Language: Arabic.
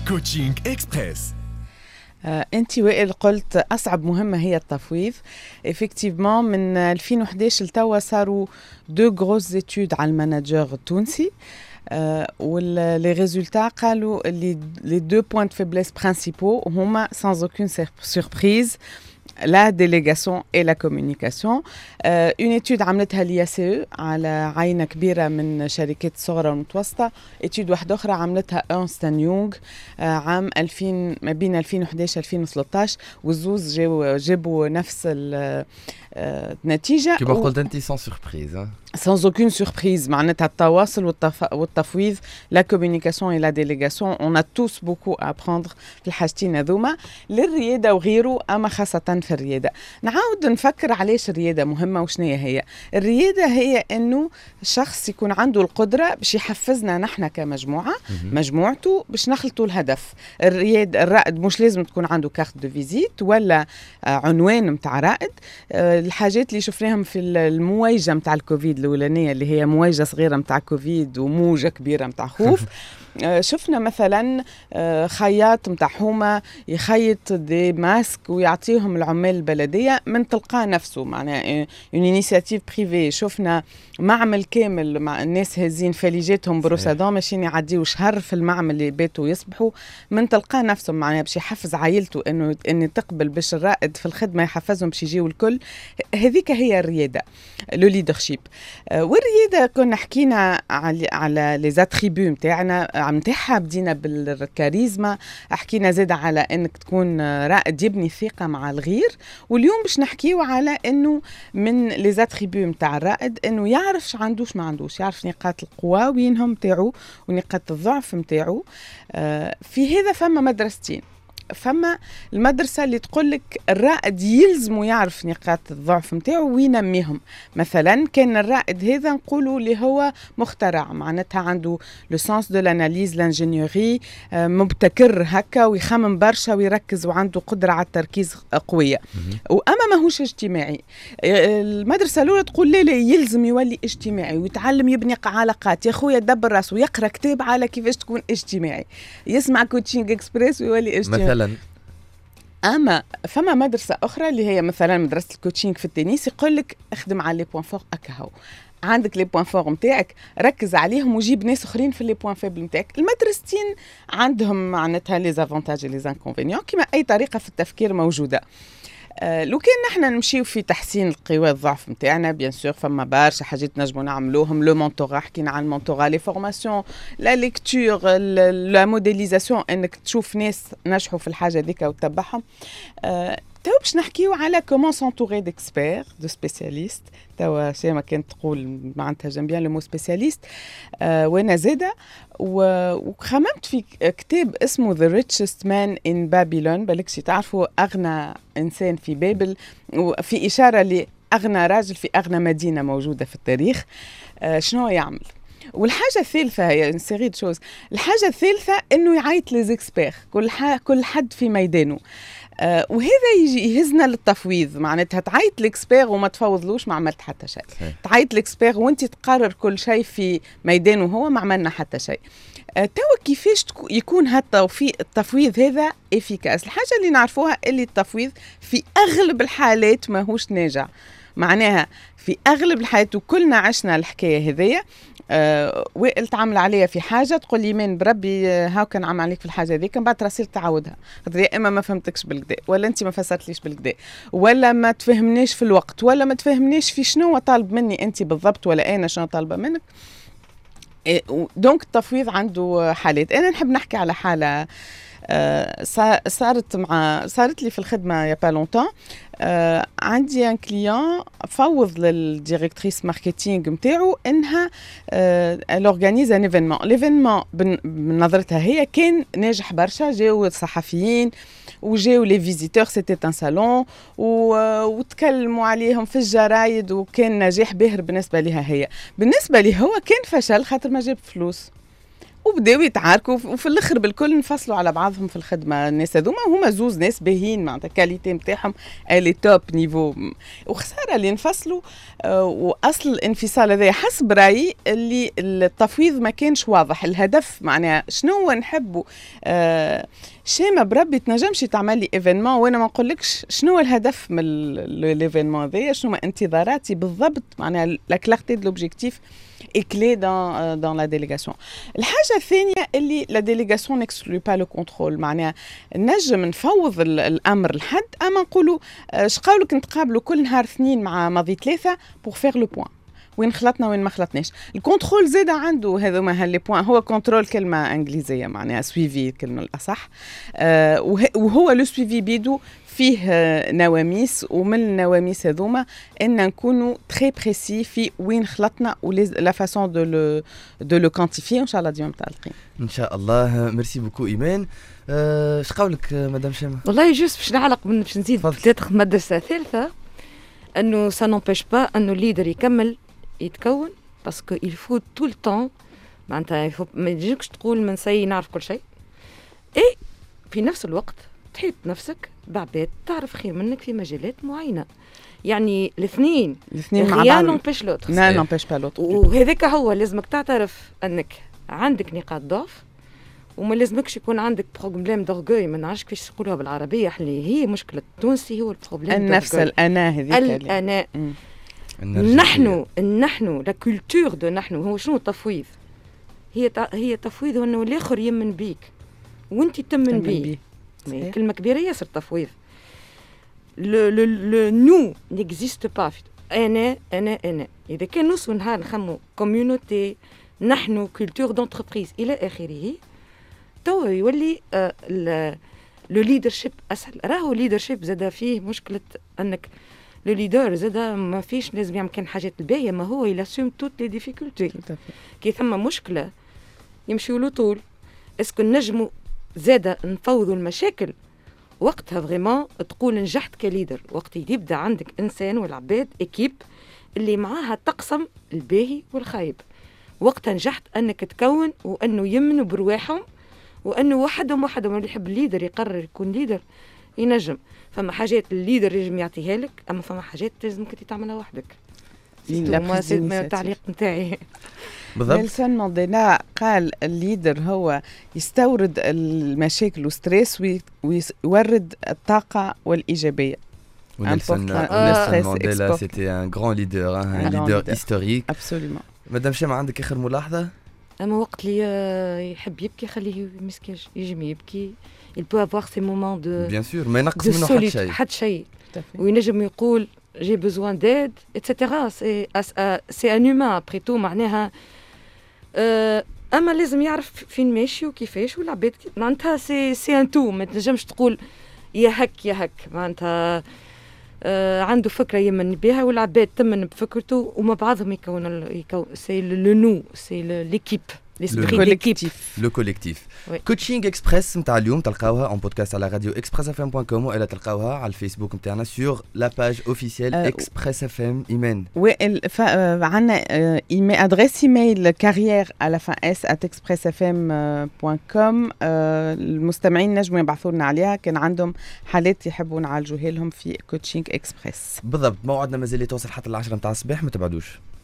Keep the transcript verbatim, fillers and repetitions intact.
كوتشينج إكسبريس. آه، انت وائل قلت اصعب مهمه هي التفويض. افكتيفمون من ألفين وإحدى عشر لتوا صاروا دو غروز زيتود على المانجر التونسي. آه واللي ريزولتا قالوا لي لي دو بوين دو فيبليس برينسيبaux هما sans aucune surprise la délégation et la communication. Euh, une étude عملتها l'I A C E على عينة كبيرة من شركات صغرى ومتوسطة. étude واحدة أخرى عملتها Ernst and Young euh, عام ألفين ما بين ألفين وإحدى عشر ألفين وثلاثة عشر والزوز جابوا جابوا نفس النتيجة. كما قلت أنت sans surprise. sans aucune surprise معناتها التواصل والتف... والتفويض la communication et la délégation on a tous beaucoup à apprendre في الحاجتين هذوما للريادة وغيره. أما خاصة في الريادة نعاود نفكر علاش الريادة مهمة وشنية هي الريادة. هي أنه شخص يكون عنده القدرة باش يحفزنا نحن كمجموعة مجموعته باش نخلطوا الهدف. الرياد الرائد مش لازم تكون عنده كارت دو فيزيت ولا عنوان متاع رائد. الحاجات اللي شفناهم في المواجهة متاع الكوفيد الأولانية اللي هي مواجهة صغيرة متاع كوفيد وموجة كبيرة متاع خوف. شفنا مثلا خياط متاع حومة يخيط دي ماسك ويعطيهم العمال البلدية من تلقاء نفسه معناها اون انيشيتيف بريفي. شفنا معمل كامل مع الناس هازين فاليجاتهم بروسادون ماشيين يعديوا شهر في المعمل اللي باتوا يصبحوا من تلقاء نفسهم معناها باش يحفز عائلته انه ان تقبل باش الرائد في الخدمة يحفزهم باش يجيوا الكل. هذيك هي الريادة لو ليدرشيب. والريادة كنا حكينا على على لي زاتريبيو نتاعنا متاعها بدينا بالكاريزما. حكينا زاد على انك تكون رائد يبني ثقة مع الغير. واليوم باش نحكيو على انه من لي زاتريبيو نتاع الرائد انه يعرف عندوش ما عندوش يعرف نقاط القوة وينهم نتاعو ونقاط الضعف نتاعو. آه في هذا فما مدرستين. فما المدرسة اللي تقول لك الرائد يلزمه يعرف نقاط الضعف متاعو وينميهم. مثلا كان الرائد هذا نقولوا اللي هو مخترع معناتها عنده لو سانس دو لاناليز لانجينيوري مبتكر هكا ويخمم برشا ويركز وعنده قدرة على التركيز قوية. وأما ماهوش اجتماعي. المدرسة الأولى تقول لا لا يلزم يولي اجتماعي ويتعلم يبني علاقات. يا خويا دبر راسه ويقرأ كتاب على كيفاش تكون اجتماعي يسمع كوتشينج إكسبريس ويولي اجتماعي مثلا. اما فما مدرسه اخرى اللي هي مثلا مدرسه الكوتشينج في التنس يقول لك اخدم على لي بوين فور اكاهو. عندك لي بوين فور نتاعك ركز عليهم وجيب ناس اخرين في لي بوين فيبل نتاعك. المدرستين عندهم معناتها لي زافونتاج لي زانكونفينيون كما اي طريقه في التفكير موجوده. آه لو كان نحن نمشيو في تحسين القوى الضعف نتاعنا بيان سور فما برشا حاجات نجمو نعملوهم. لو مونتورا حكينا عن المونتورا لي فورماسيون لا ليكتور لا موديليزاسيون انك تشوف ناس نجحوا في الحاجه ذيك وتتبعهم. آه تو باش نحكيو على كومون سونتوري ديكسبير دو سبيسياليست. توا شي ما كانت تقول معناتها جنب بيان لو مو سبيسياليست. آه وانا زاده وخممت في كتاب اسمه The Richest Man in Babylon. بالكش تعرفوا أغنى إنسان في بابل وفي إشارة لأغنى راجل في أغنى مدينة موجودة في التاريخ. آه شنو يعمل؟ والحاجة الثالثة هي سيري شوز. الحاجة الثالثة إنه يعيط لزيكسبير كل ح... كل حد في ميدانه. آه وهذا يجي يهزنا للتفويض معناتها تعيط لإكسبير وما تفوضلوش ما عملت حتى شيء. تعيط لإكسبير وانت تقرر كل شيء في ميدانه هو ما عملنا حتى شيء. آه توا كيفاش يكون هالتفويض هذا إفيكاس؟ الحاجة اللي نعرفوها اللي التفويض في أغلب الحالات ما هوش ناجع. معناها في أغلب الحالات وكلنا عشنا الحكاية هذية. أه وائل تعمل عليها في حاجة تقول لي من بربي هاو كان عمل عليك في الحاجة ذيك بعد راسيل تعودها. يا إما ما فهمتكش بالكدا ولا أنت ما فسرتليش بالكدا ولا ما تفهمنيش في الوقت ولا ما تفهمنيش في شنو طالب مني أنت بالضبط ولا أنا شنو طالبة منك. إيه دونك التفويض عنده حالات. أنا نحب نحكي على حالة آه صارت مع صارت لي في الخدمة يا با لونتان. آه عندي ان كليون فوض للديريكتريس ماركتينغ نتاعو انها لورغانيز ان ايفينمون. ليفينمون بنظرتها هي كان ناجح برشا. جاو الصحفيين وجاو لي فيزيتور سيتي ان صالون وتكلموا عليهم في الجرايد وكان نجاح باهر بالنسبة لها. هي بالنسبة لي هو كان فشل خاطر ما جاب فلوس. وبداو يتعاركوا وفي الاخر بالكل نفصلوا على بعضهم في الخدمه. الناس هذوما هما زوز ناس باهين معناتها الكاليتي نتاعهم الي توب نيفو، وخساره اللي انفصلوا. آه واصل الانفصال هذا حسب رايي اللي التفويض ما كانش واضح الهدف، معناها شنو نحبوا. آه شيمه بربي تنجمش تعمل لي ايفينمون وانا ما نقولكش شنو الهدف من الايفينمون هذايا، شنو انتظاراتي بالضبط، معناها لا كلارتي دو لوبجيكتيف اي كلي دون دون لا ديليغاسيون. الحاجه الثانيه اللي لا ديليغاسيون نكسكلو با لو كونترول، معناها نجم نفوض الامر لحد اما نقولوا اش قولك نتقابلوا كل نهار اثنين مع ماضي ثلاثه بور فير لو بوين وين خلطنا وين ما خلطناش. الكنترول زاد عنده هذوما هاللي بوين، هو كنترول كلمه انجليزيه معناها سويفي الكلمه الاصح. آه وهو لو سويفي بيدو فيه نواميس، ومن النواميس هذوما ان نكونوا تري بريسي في وين خلطنا ولا فاسون دو لو دو لو كونتيفي. ان شاء الله ديما متعلقين ان شاء الله. ميرسي بوكو ايمان. اش أه قولك مدام شيماء؟ والله جوست باش نعلق باش نزيد بلاتخ مدرسه ثالثه انه سا نومبيش با انه الليدر يكمل يتكون باسكو il faut tout le temps معناتها ما يجيكش تقول من سي نعرف كل شيء، اي في نفس الوقت تحيط نفسك بعباد تعرف خير منك في مجالات معينه. يعني الاثنين الاثنين مع بعض نومبيش لوتر لا نومبيش با لوتر، وهذاك هو لازمك تعترف انك عندك نقاط ضعف وما لازمكش يكون عندك بروبليم دورغوي. ما نعرفش كيفاش تقولوها بالعربيه اللي هي مشكله التونسي، هو البروبليم النفس الأنا هذيك الأنا. نحن نحن لا كولتور دو نحن هو شنو التفويض؟ هي هي تفويض انه الاخر يمن بيك وانت تمن بيه. كلمه كبيره ياسر تفويض. لو لو لو نو نيكزيست با. انا انا انا اذا كان نوصل نهار نخمو كوميونيتي نحن كولتور دونتربريز الى اخره، تو يولي لو ليدرشيب اسهل. راهو ليدرشيب زاد فيه مشكله انك لو ليدر زاد ما فيش لازم يعمل كان حاجات الباهيه، ما هو يلاسوم توت لي ديفيكولتي. كي ثم مشكله يمشيوا له طول اسكو نجموا زاد نفوضوا المشاكل وقتها فريمون تقول نجحت كليدر. وقت يبدا عندك انسان والعباد اكيب اللي معاها تقسم الباهي والخايب، وقتها نجحت انك تكون وانه يمنوا برواحهم وانه وحدهم وحدهم اللي يحب الليدر يقرر يكون ليدر ينجم. فما حاجات الليدر يجم يعطيها لك، اما فما حاجات لازم كنت تعملها وحدك. ما التعليق نتاعي بالضبط. نيلسون مانديلا قال الليدر هو يستورد المشاكل والستريس ويورد الطاقة والإيجابية. نيلسون مانديلا سيتي ان غران ليدر، ان ليدر هيستوريك. ابسوليومون. مدام شيماء عندك آخر ملاحظة؟ أما وقت اللي يحب يبكي خليه يمسكيش، يجم يبكي. il peut avoir ces moments de bien sûr ما ينقص منه حد شيء حد شيء وينجم يقول j'ai besoin d'aide et cetera. c'est c'est un humain après tout معناها. أما لازم يعرف فين ماشي وكيفاش والعباد معناتها سي سي ان تو. ما تنجمش تقول يا هك يا هك معناتها. آه عنده فكرة يمن بها والعباد تمن بفكرته وما بعضهم يكون يكون سي لو نو سي ليكيب لو كوليكتيف لو كوليكتيف. كوتشينغ اكسبريس نتاع اليوم تلقاوها اون بودكاست على راديو اكسبريس اف ام بوان كوم والا تلقاوها على الفيسبوك نتاعنا سور لا باج اوفيسيال اكسبريس اف ام. ايمان عندنا ايميل ادريس ايميل كارير على فان اس ات اكسبريس اف ام بوان كوم. المستمعين نجموا يبعثوا لنا عليها كان عندهم حالات يحبوا نعالجوها لهم في كوتشينغ اكسبريس. بالضبط. موعدنا مازال يتواصل حتى العشرة نتاع الصباح، ما تبعدوش.